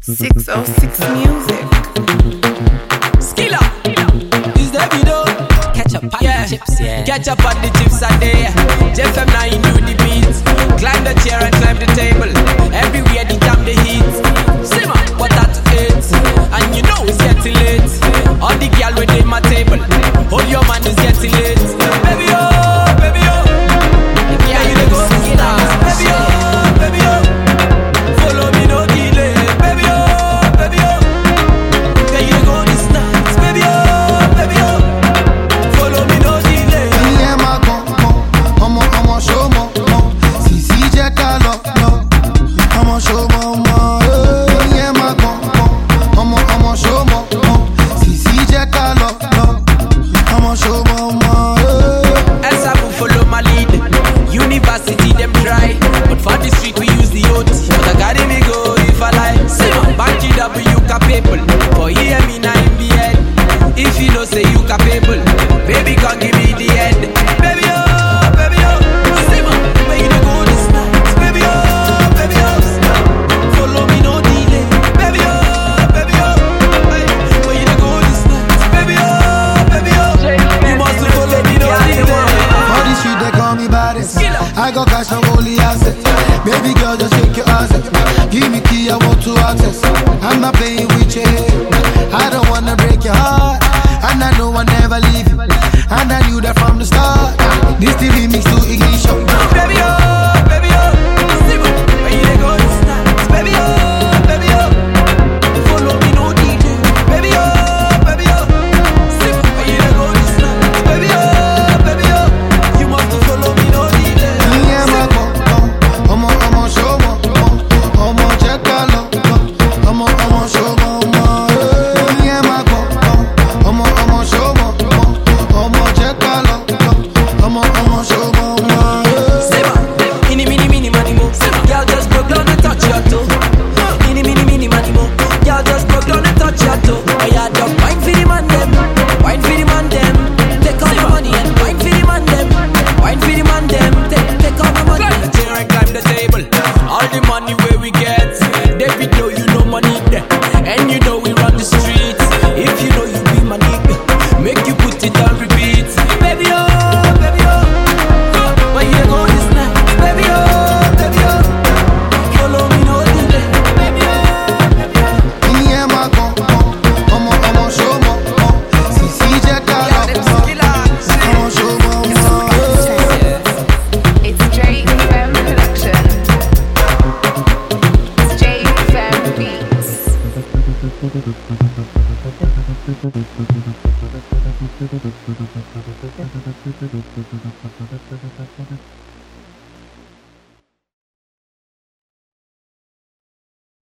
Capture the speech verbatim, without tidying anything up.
six oh six Music. Skilla is the video. Catch up on Yeah. the chips, yeah. Catch up on the chips are there. Jeff M nine do the beats. Climb the chair and climb the table. Everywhere the jam the heat. Simmer, what that it? And you know it's getting late. All the girl within my table. Hold your man, it's getting late. Baby oh, baby oh. Yeah, you the go Skilla. Baby oh, baby oh. Follow me no delay. Baby oh, baby oh. Yeah, you the go this night. Baby oh, baby oh. Follow me no delay. Yeah, my gon' gon' I'ma I'ma show more more. Si si jẹ́ ká lọ lọ. I'ma show more more. Yeah, my gon' gon' I'ma I'ma show more more. Si si jẹ́ ká lọ lọ. I'ma show more more. Esabu follow my lead. University them try, but for the street we use the O T. But I got me go if I like. Simon, back it up, you capable. For hear me now in the head. If you know say you capable, baby come give me the head. Baby oh, baby oh, Simon, where you dey go this night? Baby oh, baby oh, follow me no delay. Baby oh, baby oh, hey, where you dey go this night? Baby oh, baby oh, you must follow me no delay. For the street they call me baddest. I got cash no only asset. Baby girl just shake your ass. Give me key I want to access. I'm not playing with your head. I don't wanna break your heart. And I know I never leave you. And I knew that from the start. This the remix to ignition. Baby oh, baby oh, Simon, where you dey go this night? Baby oh, baby oh, follow me no delay. Baby oh, baby oh, Simon, where you dey go this night? Baby oh, baby oh, you must follow me no delay. Yeah, my gon' gon' I'ma I'ma show more more. I'ma check out love love. I'ma I'ma show more more. Yeah, my gon' gon' I'ma I'ma show more more. I'ma check out love love. I'ma I'ma show more more. Simon, mini mini mini money mo. Girl just broke down and touch your toe. Mini mini mini money mo. Girl just broke down and touch your toe. Oh yeah, dog, wine for the man them, wine for the man them. Take all the money and wine for the man them, wine for the man them. Take take all the money. Climb the chair and climb the table. All the money where we get, David know you know money there, and you know we run the streets. If you know you be my nigga, make you put it on repeat. Baby oh, baby oh, where you go this night? Baby oh, baby oh, follow me no delay. Baby oh, baby oh. Yeah, my gon' gon' I'ma I'ma show more more. Si si jẹ́ ká lọ lọ. I'ma show more more. It's J Fem Production. It's J Fem Beats.